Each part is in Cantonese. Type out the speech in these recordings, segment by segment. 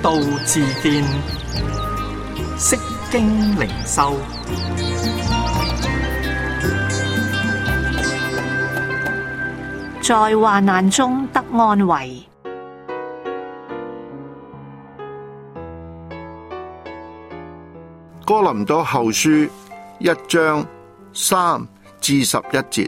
道自見，釋經靈修。 在患難中得安慰。 哥林多後書1章3至11節。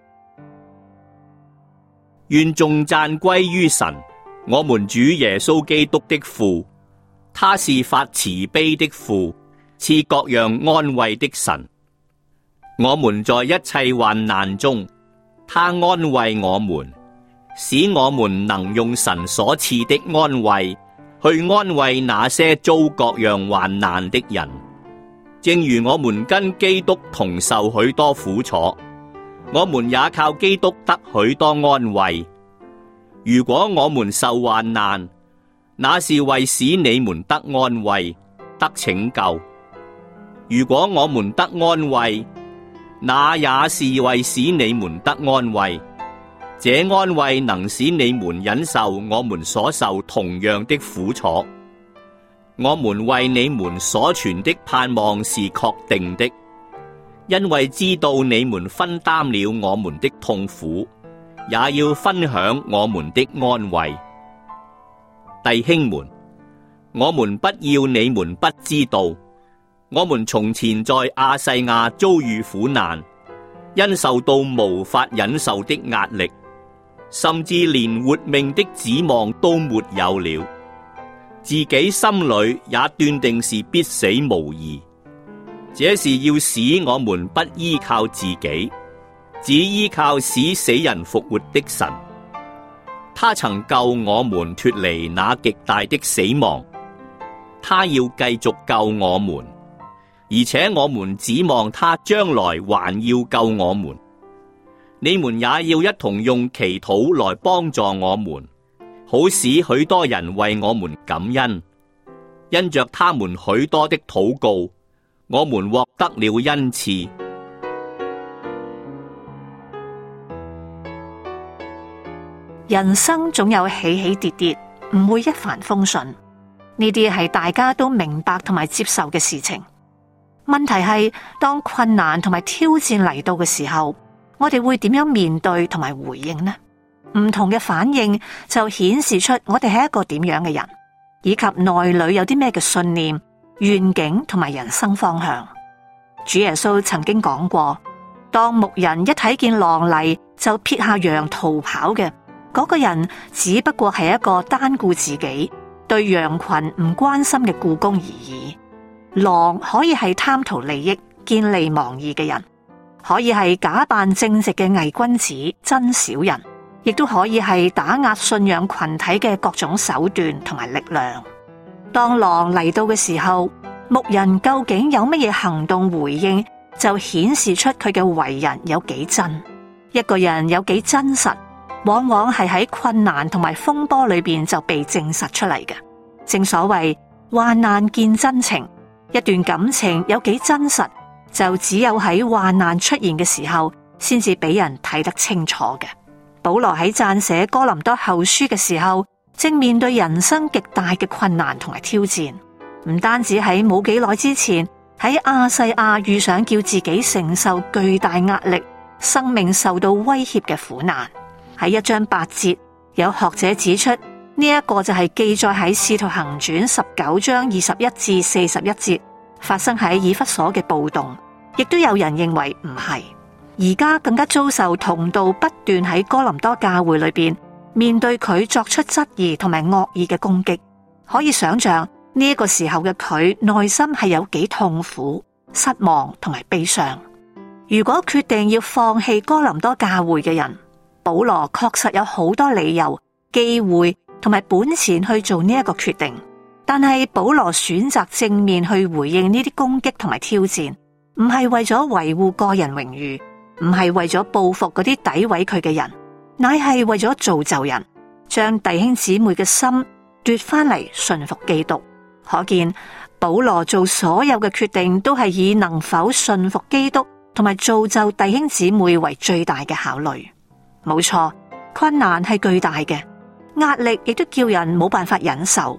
願頌讚歸於神，我們主耶穌基督的父，他是發慈悲的父，賜各樣安慰的神。我們在一切患難中，他安慰我們，使我們能用神所賜的安慰去安慰那些遭各樣患難的人。正如我們跟基督同受許多苦楚，我們也靠基督得許多安慰。如果我們受患難，那是為使你們得安慰，得拯救；如果我們得安慰，那也是為使你們得安慰。這安慰能使你們忍受我們所受同樣的苦楚。我們為你們所存的盼望是確定的，因為知道你們分擔了我們的痛苦，也要分享我們的安慰。弟兄們，我們不要你們不知道，我們從前在亞細亞遭遇苦難，因受到無法忍受的壓力，甚至連活命的指望都沒有了。自己心裏也斷定是必死無疑，這是要使我們不依靠自己，只依靠使死人復活的神。他曾救我們脫離那極大的死亡，他要繼續救我們，而且我們指望他將來還要救我們。你們也要一同用祈禱來幫助我們，好使許多人為我們感恩。因着他們許多的禱告，我們獲得了恩賜。 人生總有起起跌跌，唔會一帆風順。呢啲係大家都明白同埋接受嘅事情。問題係當困難同埋挑戰嚟到嘅時候，我哋會點樣面對同埋回應呢？唔同嘅反應就顯示出我哋係一個點樣嘅人，以及內裏有啲咩嘅信念、願景同埋人生方向。主耶穌曾經講過，當牧人一睇見狼嚟就撇下羊逃跑嘅，嗰個人只不過係一個單顧自己、對羊群唔關心嘅僱工而已。狼可以係貪圖利益、見利忘義嘅人，可以係假扮正直嘅偽君子、真小人，亦都可以係打壓信仰群體嘅各種手段同埋力量。當狼嚟到嘅時候，牧人究竟有乜嘢行動回應，就顯示出佢嘅為人有幾真。一個人有幾真實，往往係喺困難同埋風波裏邊就被證實出嚟嘅。正所謂患難見真情，一段感情有幾真實，就只有喺患難出現嘅時候，先至俾人睇得清楚嘅。保羅喺撰寫哥林多後書嘅時候，正面對人生極大嘅困難同埋挑戰，唔單止喺冇幾耐之前喺亞細亞遇上叫自己承受巨大壓力、生命受到威脅嘅苦難。喺1章8節，有學者指出呢一個就係記載喺使徒行傳19章21至41節發生喺以弗所嘅暴動，亦都有人認為唔係。而家更加遭受同道不斷喺哥林多教會裏邊面對佢作出質疑同埋惡意嘅攻擊，可以想象呢一個時候嘅佢內心係有幾痛苦、失望同埋悲傷。如果決定要放棄哥林多教會嘅人，保羅確實有好多理由、機會同埋本錢去做呢一個決定，但係保羅選擇正面去回應呢啲攻擊同埋挑戰，唔係為咗維護個人榮譽，唔係為咗報復嗰啲詆毀佢嘅人，乃係為咗造就人，將弟兄姊妹嘅心奪翻嚟順服基督。可見保羅做所有嘅決定都係以能否順服基督同埋造就弟兄姊妹為最大嘅考慮。冇錯，困難係巨大嘅，壓力亦都叫人冇辦法忍受。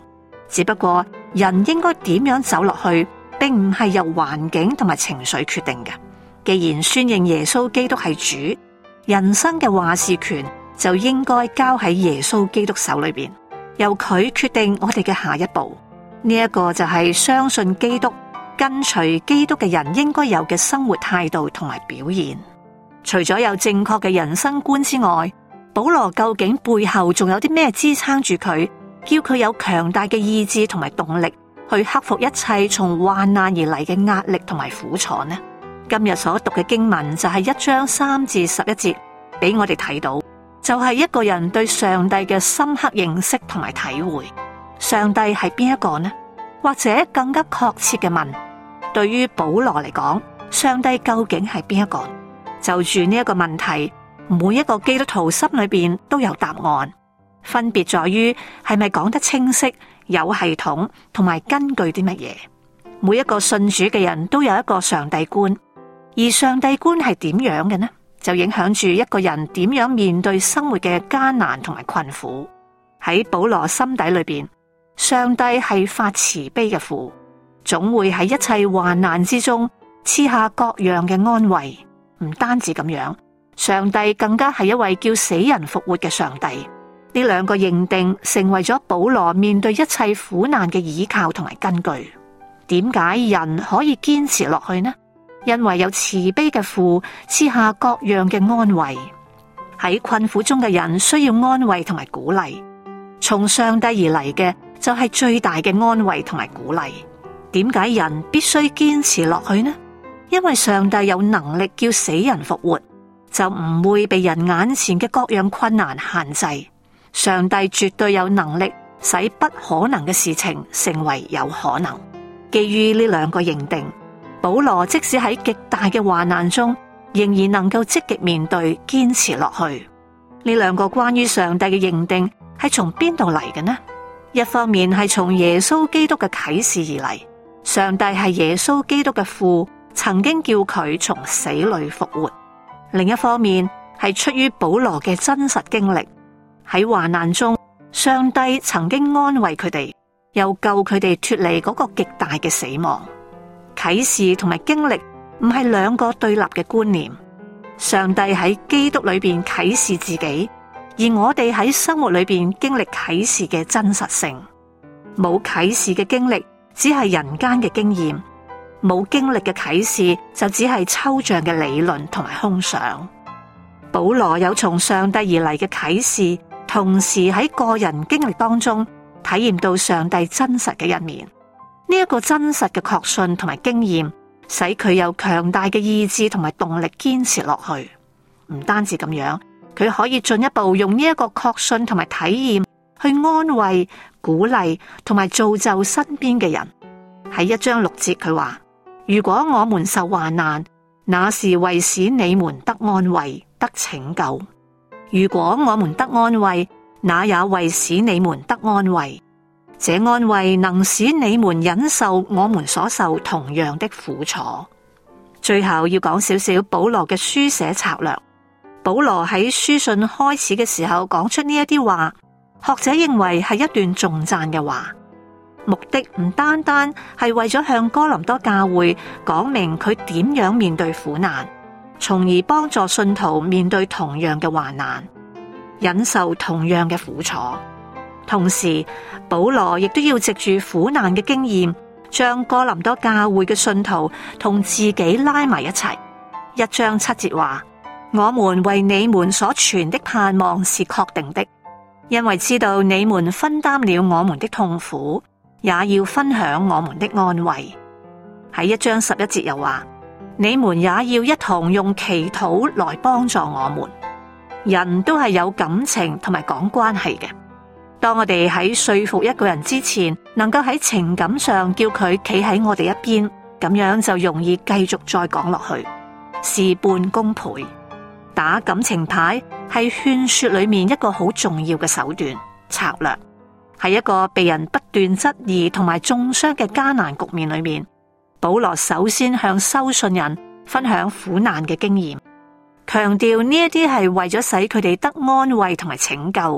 只不過人應該點樣走落去，並唔係由環境同埋情緒決定嘅。既然宣認耶穌基督係主，人生嘅話事權就應該交喺耶穌基督手裏邊，由佢決定我哋嘅下一步。呢一個就係相信基督、跟隨基督嘅人應該有嘅生活態度同埋表現。除咗有正確嘅人生觀之外，保羅究竟背後仲有啲咩支撐住佢，叫佢有強大嘅意志同埋動力去克服一切從患難而嚟嘅壓力同埋苦楚呢？今日所讀嘅經文就係1章3至11節，俾我哋睇到，就係一個人對上帝嘅深刻認識同埋體會。上帝係邊一個呢？或者更加確切嘅問，對於保羅嚟講，上帝究竟係邊一個？就住呢一個問題，每一個基督徒心裏邊都有答案，分別在於係咪講得清晰、有系統，同埋根據啲乜嘢。每一個信主嘅人都有一個上帝觀，而上帝觀係點樣嘅呢？就影響住一個人點樣面對生活嘅艱難同埋困苦。喺保羅心底裏邊，上帝係發慈悲嘅父，總會喺一切患難之中賜下各樣嘅安慰。唔單止咁樣，上帝更加係一位叫死人復活嘅上帝。呢兩個認定成為咗保羅面對一切苦難嘅依靠同埋根據。點解人可以堅持落去呢？因為有慈悲嘅父賜下各樣嘅安慰。喺困苦中嘅人需要安慰同埋鼓勵，從上帝而嚟嘅就係最大嘅安慰同埋鼓勵。點解人必須堅持落去呢？因為上帝有能力叫死人復活，就唔會被人眼前嘅各樣困難限制。上帝絕對有能力使不可能嘅事情成為有可能。基於呢兩個認定，保羅即使喺極大嘅患難中，仍然能夠積極面對，堅持落去。呢兩個關於上帝嘅認定係從邊度嚟嘅呢？一方面係從耶穌基督嘅啟示而嚟，上帝係耶穌基督嘅父，曾經叫佢從死裏復活。另一方面係出於保羅嘅真實經歷，喺患難中，上帝曾經安慰佢哋，又救佢哋脫離嗰個極大嘅死亡。啟示同埋經歷唔係兩個對立嘅觀念。上帝喺基督裏邊啟示自己，而我哋喺生活裏邊經歷啟示嘅真實性。冇啟示嘅經歷只係人間嘅經驗，冇經歷嘅啟示就只係抽象嘅理論同埋空想。保羅有從上帝而嚟嘅啟示，同時喺個人經歷當中體驗到上帝真實嘅一面。呢一個真實嘅確信同埋經驗，使佢有強大嘅意志同埋動力堅持落去。唔單止咁樣，佢可以進一步用呢一個確信同埋體驗去安慰、鼓勵同埋造就身邊嘅人。喺1章6節佢話：如果我們受患難，那是為使你們得安慰、得拯救；如果我們得安慰，那也為使你們得安慰。這安慰能使你們忍受我們所受同樣的苦楚。最後要講少少保羅嘅書寫策略。保羅喺書信開始嘅時候講出呢一啲話，學者認為係一段頌讚嘅話，目的唔單單係為咗向哥林多教會講明佢點樣面對苦難，從而幫助信徒面對同樣嘅患難，忍受同樣嘅苦楚。同時，保羅亦都要藉住苦難嘅經驗，將哥林多教會嘅信徒同自己拉埋一齊。1章7節話：我們為你們所存的盼望是確定的，因為知道你們分擔了我們的痛苦，也要分享我們的安慰。喺1章11節又話：你們也要一同用祈禱來幫助我們。人都係有感情同埋講關係嘅。當我哋喺說服一個人之前，能夠喺情感上叫佢企喺我哋一邊，咁樣就容易繼續再講落去，事半功倍。打感情牌係勸說裏面一個好重要嘅手段策略，喺一個被人不斷質疑同埋中傷嘅艱難局面裏面，保羅首先向收信人分享苦難嘅經驗，強調呢一啲係為咗使佢哋得安慰同埋拯救，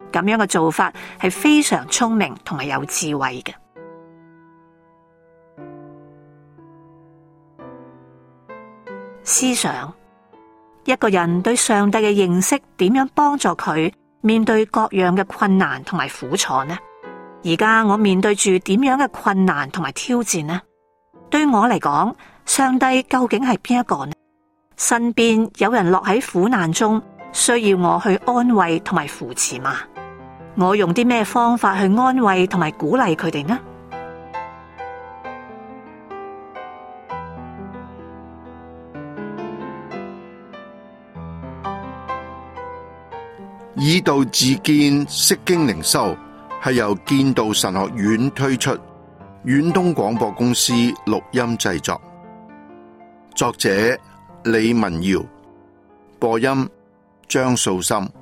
咁樣嘅做法係非常聰明同埋有智慧嘅。思想一個人對上帝嘅認識點樣幫助佢面對各樣嘅困難同埋苦楚呢？而家我面對住點樣嘅困難同埋挑戰呢？對我嚟講，上帝究竟係邊一個呢？身邊有人落喺苦難中，需要我去安慰同埋扶持嗎？我用啲咩方法去安慰同埋鼓勵佢哋呢？ 以道自見，釋經靈修係由建道神學院推出，遠東廣播公司錄音製作，作者李文堯，播音張素心。